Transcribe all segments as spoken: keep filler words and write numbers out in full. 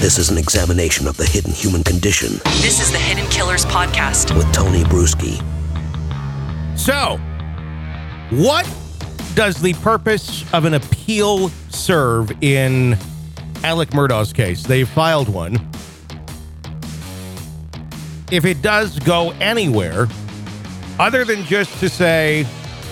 This is an examination of the hidden human condition. This is the Hidden Killers Podcast with Tony Bruschi. So, what does the purpose of an appeal serve in Alec Murdaugh's case? They filed one. If it does go anywhere, other than just to say,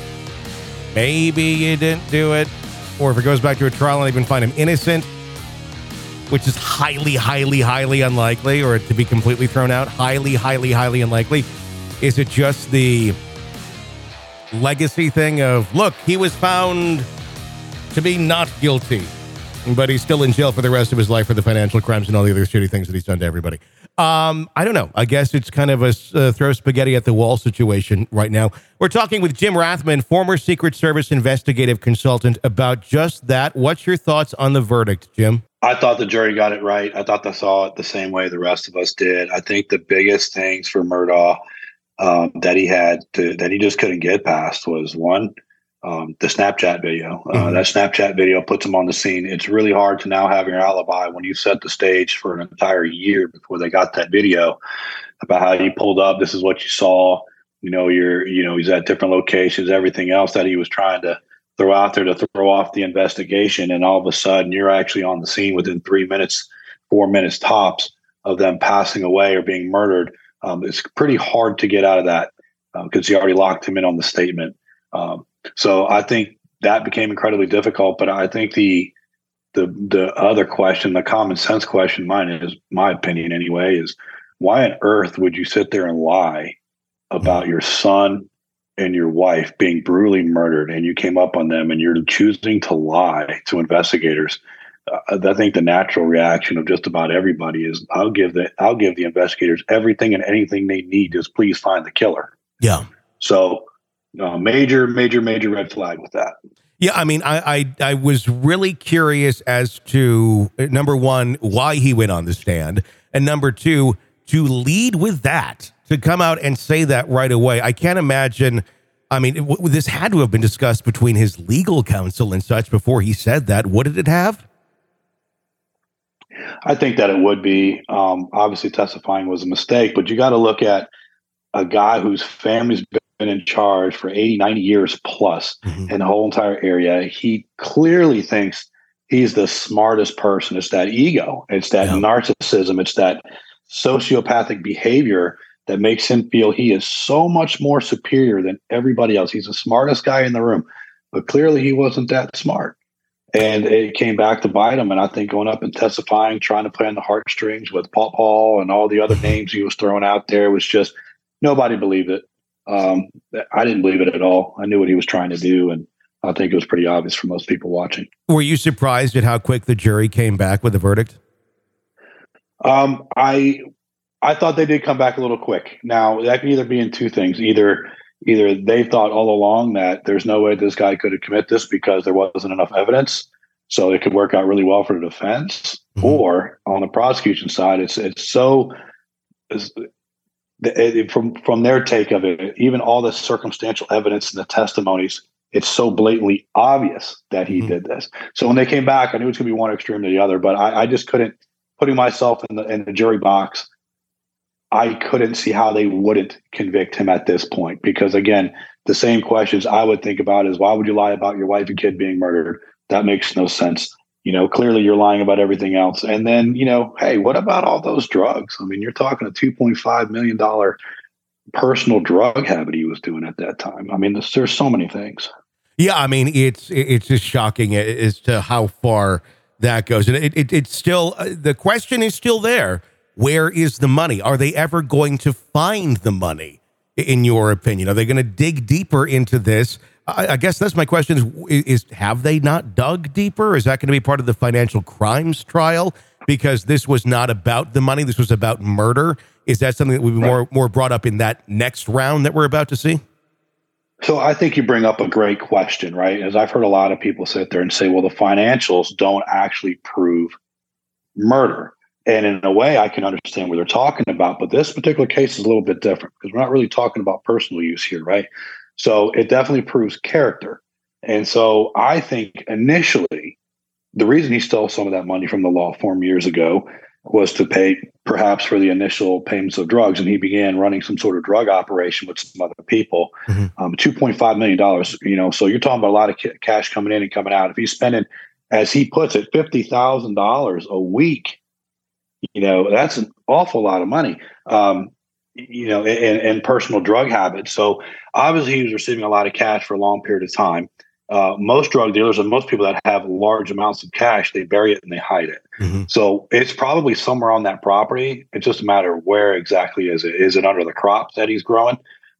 maybe you didn't do it, or if it goes back to a trial and even find him innocent, which is highly, highly, highly unlikely, or to be completely thrown out, highly, highly, highly unlikely, is it just the legacy thing of, look, he was found to be not guilty, but he's still in jail for the rest of his life for the financial crimes and all the other shitty things that he's done to everybody. Um, I don't know. I guess it's kind of a uh, throw spaghetti at the wall situation right now. We're talking with Jim Rathman, former Secret Service investigative consultant, about just that. What's your thoughts on the verdict, Jim? I thought the jury got it right. I thought they saw it the same way the rest of us did. I think the biggest things for Murdaugh um, that he had to, that he just couldn't get past was one, um, the Snapchat video. Uh, mm-hmm. That Snapchat video puts him on the scene. It's really hard to now have your alibi when you set the stage for an entire year before they got that video about how he pulled up. This is what you saw. You know, you're, you know, he's at different locations, everything else that he was trying to throw out there to throw off the investigation. And all of a sudden you're actually on the scene within three minutes, four minutes tops of them passing away or being murdered. Um, it's pretty hard to get out of that because um, you already locked him in on the statement. Um, so I think that became incredibly difficult. But I think the the the other question, the common sense question, mine is my opinion anyway, is why on earth would you sit there and lie about your son and your wife being brutally murdered, and you came up on them and you're choosing to lie to investigators? Uh, I think the natural reaction of just about everybody is, I'll give the I'll give the investigators everything and anything they need. Just please find the killer. Yeah. So uh, major, major, major red flag with that. Yeah. I mean, I, I, I was really curious as to, number one, why he went on the stand, and number two, to lead with that, to come out and say that right away. I can't imagine. I mean, w- this had to have been discussed between his legal counsel and such before he said that. What did it have? I think that it would be. Um, obviously, testifying was a mistake, but you got to look at a guy whose family's been in charge for eighty, ninety years plus mm-hmm. in the whole entire area. He clearly thinks he's the smartest person. It's that ego. It's that yeah. narcissism. It's that sociopathic behavior that makes him feel he is so much more superior than everybody else. He's the smartest guy in the room, but clearly he wasn't that smart. And it came back to bite him. And I think going up and testifying, trying to play on the heartstrings with Paw Paw and all the other names he was throwing out there was just, nobody believed it. Um, I didn't believe it at all. I knew what he was trying to do. And I think it was pretty obvious for most people watching. Were you surprised at how quick the jury came back with the verdict? Um, I I thought they did come back a little quick. Now, that can either be in two things. Either either they thought all along that there's no way this guy could have committed this because there wasn't enough evidence, so it could work out really well for the defense. Mm-hmm. Or on the prosecution side, it's it's so it's, it, it, from from their take of it, even all the circumstantial evidence and the testimonies, it's so blatantly obvious that he mm-hmm. did this. So when they came back, I knew it was going to be one extreme to the other, but I, I just couldn't, putting myself in the in the jury box, I couldn't see how they wouldn't convict him at this point. Because again, the same questions I would think about is, why would you lie about your wife and kid being murdered? That makes no sense. You know, clearly you're lying about everything else. And then, you know, hey, what about all those drugs? I mean, you're talking a two point five million dollars personal drug habit he was doing at that time. I mean, there's, there's so many things. Yeah, I mean, it's it's just shocking as to how far that goes. And it, it, it's still, uh, the question is still there. Where is the money? Are they ever going to find the money, in your opinion? Are they going to dig deeper into this? I, I guess that's my question is, is, have they not dug deeper? Is that going to be part of the financial crimes trial? Because this was not about the money. This was about murder. Is that something that will be more, more brought up in that next round that we're about to see? So I think you bring up a great question, right? As I've heard a lot of people sit there and say, well, the financials don't actually prove murder. And in a way, I can understand what they're talking about. But this particular case is a little bit different because we're not really talking about personal use here, right? So it definitely proves character. And so I think initially, the reason he stole some of that money from the law firm years ago was to pay perhaps for the initial payments of drugs. And he began running some sort of drug operation with some other people. Mm-hmm. um, two point five million dollars, you know, so you're talking about a lot of ca- cash coming in and coming out. If he's spending, as he puts it, fifty thousand dollars a week, you know, that's an awful lot of money, um, you know, in, in personal drug habits. So obviously he was receiving a lot of cash for a long period of time. Uh, most drug dealers and most people that have large amounts of cash, they bury it and they hide it. Mm-hmm. So it's probably somewhere on that property. It's just a matter of where exactly is it. Is it under the crops that he's growing?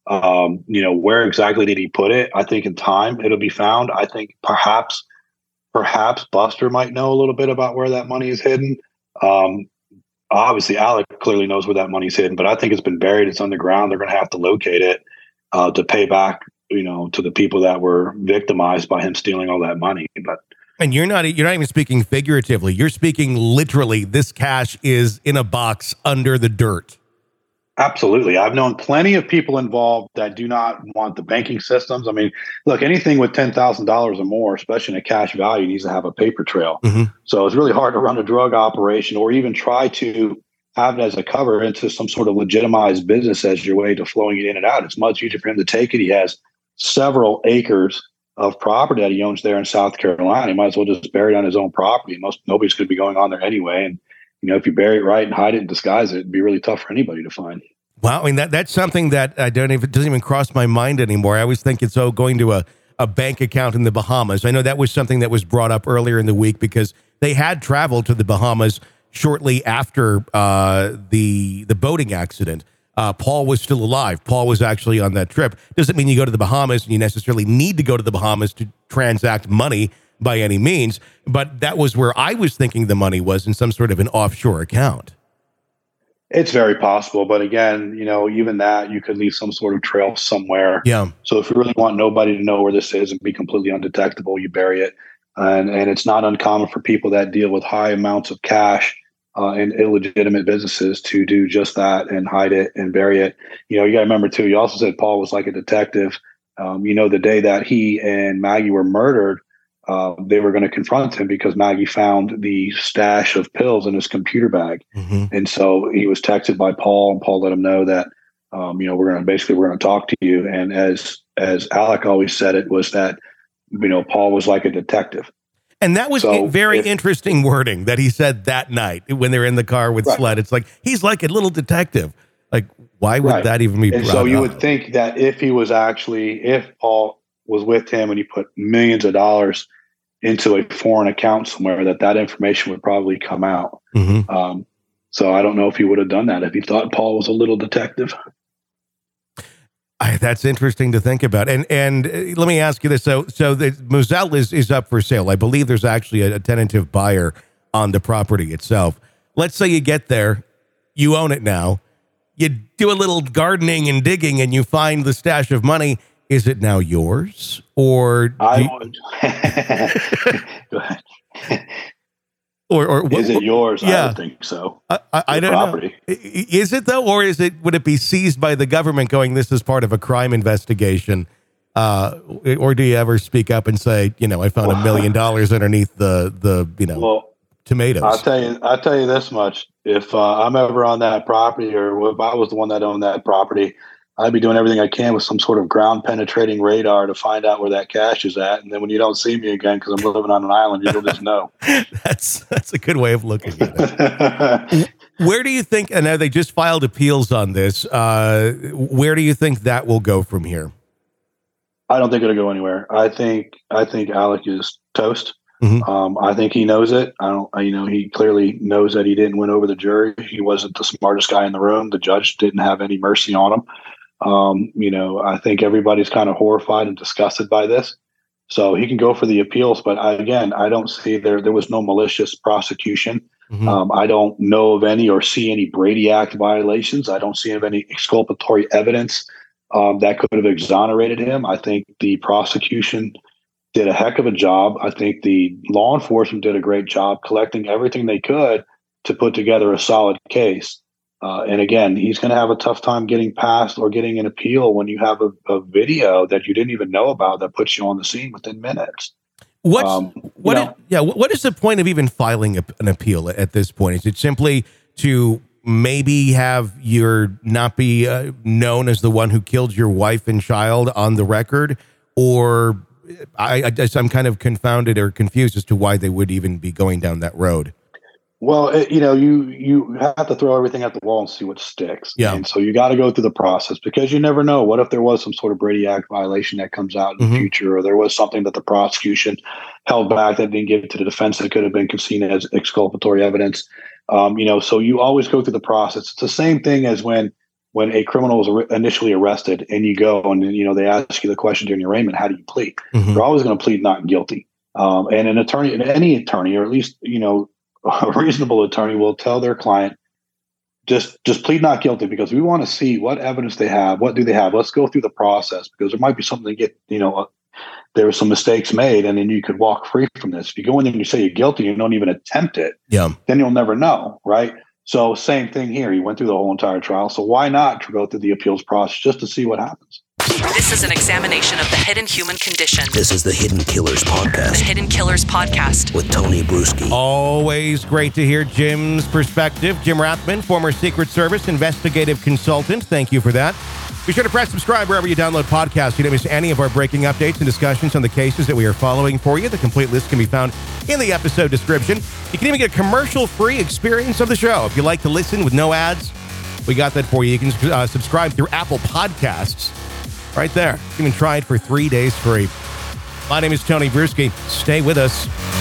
Um, you know, where exactly did he put it? I think in time it'll be found. I think perhaps, perhaps Buster might know a little bit about where that money is hidden. Um, obviously, Alec clearly knows where that money's hidden, but I think it's been buried. It's underground. They're going to have to locate it uh, to pay back, you know, to the people that were victimized by him stealing all that money. But and you're not you're not even speaking figuratively. You're speaking literally. This cash is in a box under the dirt. Absolutely. I've known plenty of people involved that do not want the banking systems. I mean, look, anything with ten thousand dollars or more, especially in a cash value, needs to have a paper trail. Mm-hmm. So it's really hard to run a drug operation or even try to have it as a cover into some sort of legitimized business as your way to flowing it in and out. It's much easier for him to take it. He has several acres of property that he owns there in South Carolina. He might as well just bury it on his own property. Most nobody's going to be going on there anyway. And, you know, if you bury it right and hide it and disguise it, it'd be really tough for anybody to find. Wow. I mean, that that's something that I don't even, it doesn't even cross my mind anymore. I always think it's, oh, going to a, a bank account in the Bahamas. I know that was something that was brought up earlier in the week because they had traveled to the Bahamas shortly after uh, the the boating accident. Uh, Paul was still alive. Paul was actually on that trip. Doesn't mean you go to the Bahamas and you necessarily need to go to the Bahamas to transact money by any means. But that was where I was thinking the money was, in some sort of an offshore account. It's very possible. But again, you know, even that, you could leave some sort of trail somewhere. Yeah. So if you really want nobody to know where this is and be completely undetectable, you bury it. And, and it's not uncommon for people that deal with high amounts of cash Uh, and illegitimate businesses to do just that and hide it and bury it. You know, you got to remember too, you also said Paul was like a detective. Um, you know, the day that he and Maggie were murdered, uh, they were going to confront him because Maggie found the stash of pills in his computer bag. Mm-hmm. And so he was texted by Paul, and Paul let him know that, um, you know, we're going to basically, we're going to talk to you. And as, as Alec always said, it was that, you know, Paul was like a detective. And that was so very if, interesting wording that he said that night when they're in the car with right. Sled. It's like, he's like a little detective. Like, why would right. that even be and brought so you up? would think that if he was actually, if Paul was with him and he put millions of dollars into a foreign account somewhere, that that information would probably come out. Mm-hmm. Um, so I don't know if he would have done that if he thought Paul was a little detective. I, that's interesting to think about. And and uh, let me ask you this. So so the Moselle is, is up for sale. I believe there's actually a, a tentative buyer on the property itself. Let's say you get there, you own it now, you do a little gardening and digging and you find the stash of money. Is it now yours? Or I you, would. Go ahead. Or, or is it yours? Yeah. I don't think so. I, I, I don't property. know. Is it though, or is it? Would it be seized by the government? Going, this is part of a crime investigation, uh, or do you ever speak up and say, you know, I found well, a million dollars underneath the the you know well, tomatoes? I'll tell you. I'll tell you this much: if uh, I'm ever on that property, or if I was the one that owned that property, I'd be doing everything I can with some sort of ground penetrating radar to find out where that cash is at. And then when you don't see me again, because I'm living on an island, you'll just know. that's that's a good way of looking at it. Where do you think, and now they just filed appeals on this, uh, where do you think that will go from here? I don't think it'll go anywhere. I think, I think Alec is toast. Mm-hmm. Um, I think he knows it. I don't, you know, he clearly knows that he didn't win over the jury. He wasn't the smartest guy in the room. The judge didn't have any mercy on him. Um, you know, I think everybody's kind of horrified and disgusted by this. So he can go for the appeals. But I, again, I don't see there, there was no malicious prosecution. Mm-hmm. Um, I don't know of any or see any Brady Act violations. I don't see of any exculpatory evidence um, that could have exonerated him. I think the prosecution did a heck of a job. I think the law enforcement did a great job collecting everything they could to put together a solid case. Uh, and again, he's going to have a tough time getting past or getting an appeal when you have a, a video that you didn't even know about that puts you on the scene within minutes. What's um, what? you Is, know, yeah. What is the point of even filing a, an appeal at this point? Is it simply to maybe have your not be uh, known as the one who killed your wife and child on the record, or I, I guess I'm kind of confounded or confused as to why they would even be going down that road. Well, it, you know, you you have to throw everything at the wall and see what sticks. Yeah. And so you got to go through the process, because you never know. What if there was some sort of Brady Act violation that comes out in Mm-hmm. the future, or there was something that the prosecution held back that didn't give it to the defense that could have been seen as exculpatory evidence. Um, you know, so you always go through the process. It's the same thing as when when a criminal was ar- initially arrested and you go and, you know, they ask you the question during your arraignment, how do you plead? Mm-hmm. You're always going to plead not guilty. Um, and an attorney, and any attorney, or at least, you know, a reasonable attorney will tell their client, just just plead not guilty, because we want to see what evidence they have. What do they have? Let's go through the process, because there might be something to get, you know, uh, there were some mistakes made, and then you could walk free from this. If you go in there and you say you're guilty, you don't even attempt it, Yeah. then you'll never know, right? So same thing here. He went through the whole entire trial. So why not go through the appeals process just to see what happens? This is an examination of the hidden human condition. This is the Hidden Killers The Podcast Hidden Killers Podcast. with Tony Bruschi. Always great to hear Jim's perspective. Jim Rathman, former Secret Service investigative consultant. Thank you for that. Be sure to press subscribe wherever you download podcasts. You don't miss any of our breaking updates and discussions on the cases that we are following for you. The complete list can be found in the episode description. You can even get a commercial-free experience of the show. If you like to listen with no ads, we got that for you. You can uh, subscribe through Apple Podcasts right there. You can try it for three days free. My name is Tony Bruschi. Stay with us.